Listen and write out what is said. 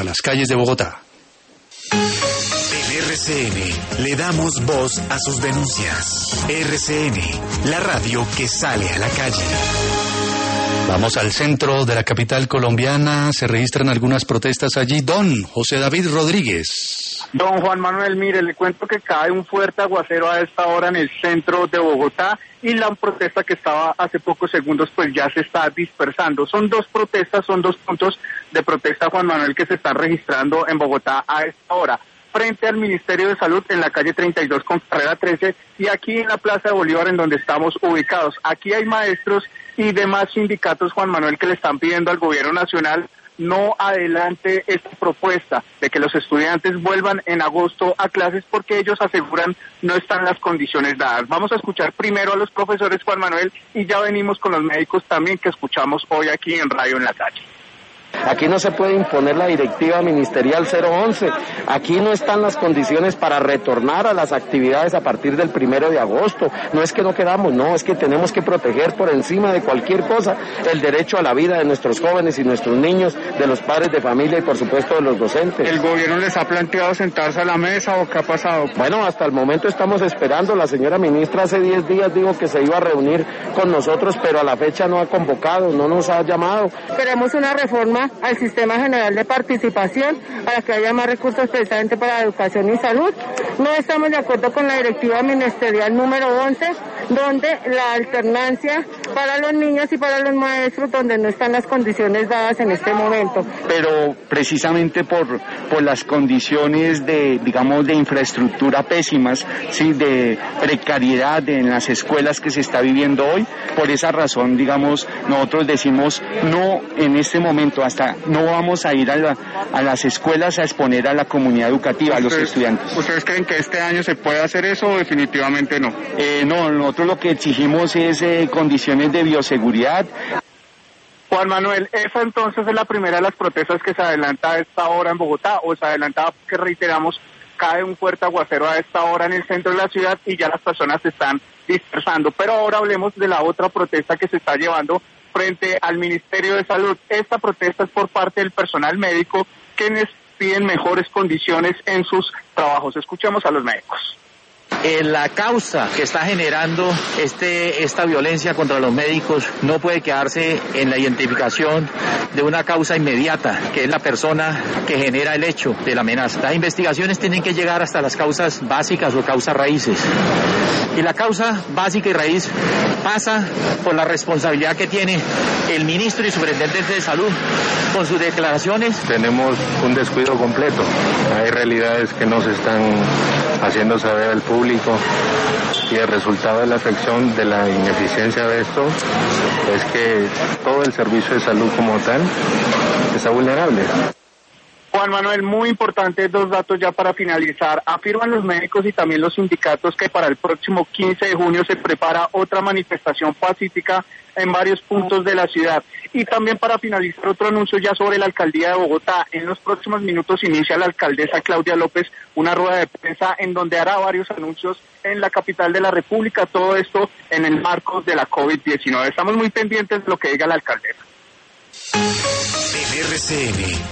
a las calles de Bogotá. En RCN le damos voz a sus denuncias. RCN, la radio que sale a la calle. Vamos al centro de la capital colombiana. Se registran algunas protestas allí. Don José David Rodríguez. Don Juan Manuel, mire, le cuento que cae un fuerte aguacero a esta hora en el centro de Bogotá y la protesta que estaba hace pocos segundos pues ya se está dispersando. Son dos protestas, son dos puntos de protesta, Juan Manuel, que se están registrando en Bogotá a esta hora. Frente al Ministerio de Salud en la calle 32 con carrera 13 y aquí en la Plaza de Bolívar en donde estamos ubicados. Aquí hay maestros y demás sindicatos, Juan Manuel, que le están pidiendo al gobierno nacional no adelante esta propuesta de que los estudiantes vuelvan en agosto a clases porque ellos aseguran no están las condiciones dadas. Vamos a escuchar primero a los profesores, Juan Manuel, y ya venimos con los médicos también que escuchamos hoy aquí en Radio en la Calle. Aquí no se puede imponer la directiva ministerial 011. Aquí no están las condiciones para retornar a las actividades a partir del 1 de agosto. No es que no queramos, no, es que tenemos que proteger por encima de cualquier cosa el derecho a la vida de nuestros jóvenes y nuestros niños, de los padres de familia y por supuesto de los docentes. ¿El gobierno les ha planteado sentarse a la mesa o qué ha pasado? Bueno, hasta el momento estamos esperando. La señora ministra hace 10 días dijo que se iba a reunir con nosotros, pero a la fecha no ha convocado, no nos ha llamado. Queremos una reforma al Sistema General de Participación para que haya más recursos precisamente para educación y salud. No estamos de acuerdo con la directiva ministerial número 11, donde la alternancia para los niños y para los maestros, donde no están las condiciones dadas en este momento. Pero precisamente por las condiciones de infraestructura pésimas, sí, de precariedad en las escuelas que se está viviendo hoy, por esa razón, nosotros decimos no en este momento, hasta no vamos a ir a las escuelas a exponer a la comunidad educativa, a los estudiantes. ¿Ustedes creen que este año se puede hacer eso o definitivamente no? No, nosotros lo que exigimos es condiciones de bioseguridad. Juan Manuel, esa entonces es la primera de las protestas que se adelanta a esta hora en Bogotá, o se adelantaba porque reiteramos, cae un fuerte aguacero a esta hora en el centro de la ciudad y ya las personas se están dispersando. Pero ahora hablemos de la otra protesta que se está llevando frente al Ministerio de Salud. Esta protesta es por parte del personal médico quienes piden mejores condiciones en sus trabajos. Escuchemos a los médicos. La causa que está generando esta violencia contra los médicos no puede quedarse en la identificación de una causa inmediata, que es la persona que genera el hecho de la amenaza. Las investigaciones tienen que llegar hasta las causas básicas o causas raíces. Y la causa básica y raíz pasa por la responsabilidad que tiene el ministro y superintendente de salud con sus declaraciones. Tenemos un descuido completo. Hay realidades que no se están haciendo saber al público y el resultado de la afección de la ineficiencia de esto es que todo el servicio de salud como tal está vulnerable. Juan Manuel, muy importante, dos datos ya para finalizar. Afirman los médicos y también los sindicatos que para el próximo 15 de junio se prepara otra manifestación pacífica en varios puntos de la ciudad. Y también para finalizar otro anuncio ya sobre la alcaldía de Bogotá. En los próximos minutos inicia la alcaldesa Claudia López una rueda de prensa en donde hará varios anuncios en la capital de la República. Todo esto en el marco de la COVID-19. Estamos muy pendientes de lo que diga la alcaldesa. En RCN.